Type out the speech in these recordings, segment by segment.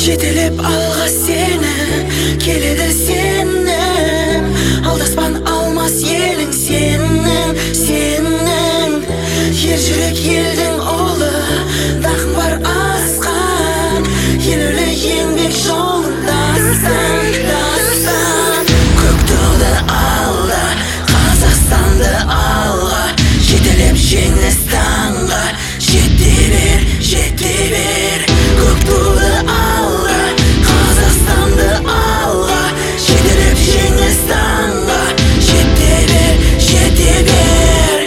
жетелеп алға сені келеді сенің, алдаспан алмас елің сенің, сенің. Ержүрек елдің ұлы, дақың бар асқан, елеулі еңбек жолындасың, дасың. Көк туды алда, Қазақстанды алға, жетелеп жеңіс таңға, жете бер, жете бер. Көк туды алға, Қазақстанды алға, жетелеп жеңіс таңға, жете бер, жете бер.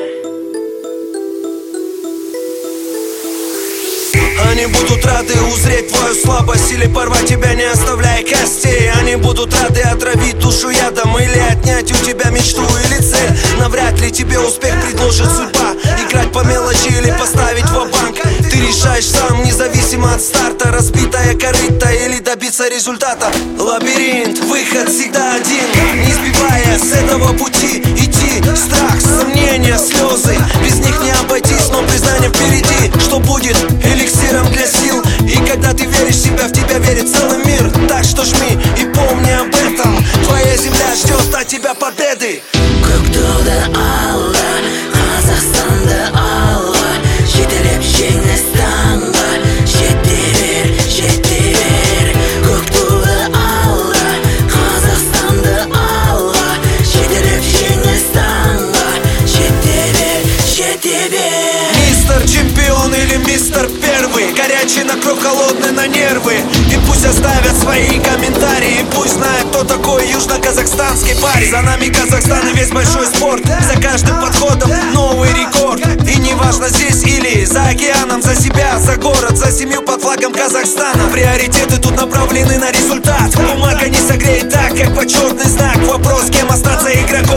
Они будут рады узреть твою слабость или порвать тебя, не оставляя костей. Они будут рады отравить душу ядом или отнять у тебя мечту или цель. Навряд ли тебе успех предложит судьба, играть по мелочи или поставить ва-банк. Ты решаешь сам, независимо от старта, разбитая корыта или добиться результата. Лабиринт, выход всегда один, не сбивая с этого пути идти. Страх, сомнения, слезы, без них не обойтись, но признание впереди. Что будет эликсиром для сил, и когда ты веришь в себя, в тебя верит целый мир. Так что жми и помни об этом, твоя земля ждет от тебя победы. Көк туды алға, Қазақстанды алға, жетелеп жеңіс таңға, жете бер, жете бер. Көк туды алға, Қазақстанды алға, жетелеп жеңіс таңға, жете бер, жете бер. Мистер чемпион или мистер первый, горячий на кровь, холодный на нервы. И пусть оставят свои комментарии, пусть знают, кто такой южно-казахстанский парень. За нами Казахстан и весь большой спорт, за каждым подходом новый рекорд. И не важно здесь или за океаном, за себя, за город, за семью под флагом Казахстана. Приоритеты тут направлены на результат, бумага не согреет так, как почетный знак. Вопрос, кем остаться игроком.